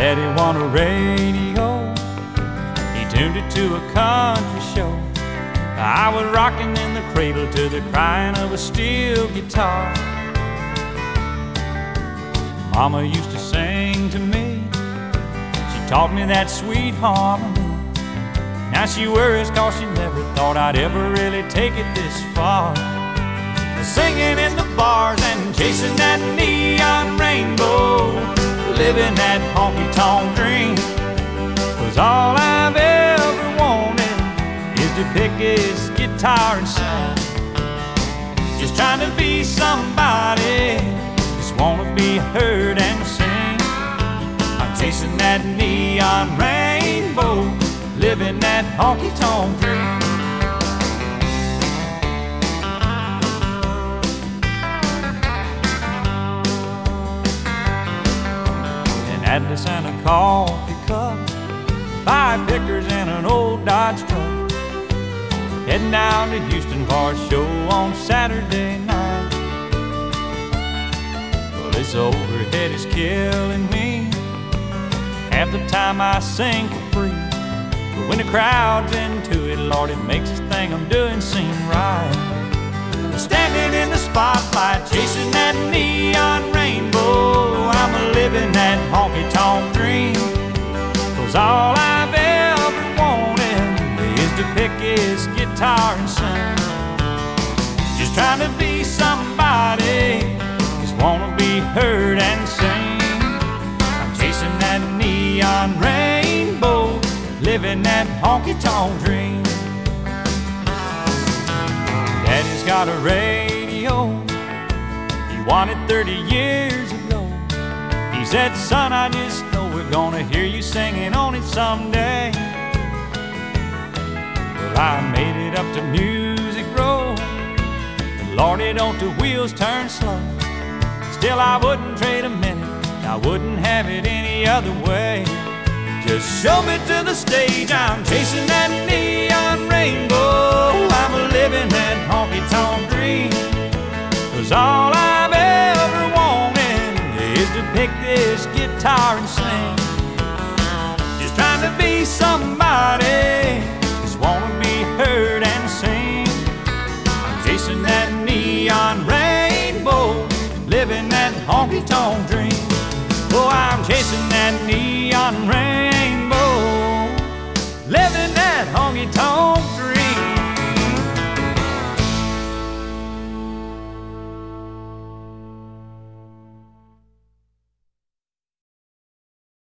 Daddy won a radio, he tuned it to a country show. I was rocking in the cradle to the crying of a steel guitar. Mama used to sing to me, she taught me that sweet harmony. Now she worries 'cause she never thought I'd ever really take it this far. Singing in the bars and chasing that neon rainbow, living that honky-tonk dream was all I've ever wanted, is to pick his guitar and sing. Just trying to be somebody, just wanna be heard and sing. I'm chasing that neon rainbow, living that honky-tonk dream. Atlas and a coffee cup, 5 pickers and an old Dodge truck, heading down to Houston for a show on Saturday night. Well, this overhead is killing me. Half the time I sing for free, but when the crowd's into it, Lord, it makes this thing I'm doing seem right. Standing in the spotlight, chasing that neon rainbow, I'm living that honky-tonk dream. 'Cause all I've ever wanted is to pick his guitar and sing. Just trying to be somebody, just wanna be heard and sing. I'm chasing that neon rainbow, living that honky-tonk dream. Daddy's got a radio, he won it 30 years ago. He said, son, I just know we're gonna hear you singing on it someday. Well, I made it up to Music Row, and Lordy, don't the wheels turn slow. Still, I wouldn't trade a minute, I wouldn't have it any other way. Just show me to the stage, I'm chasing that neon rainbow, I'm living that honky-tonk dream. 'Cause all I've ever wanted is to pick this guitar and sing. Just trying to be somebody, just wanna be heard and sing. I'm chasing that neon rainbow, living that honky-tonk dream. Oh, I'm chasing that neon rainbow, living that honky-tonk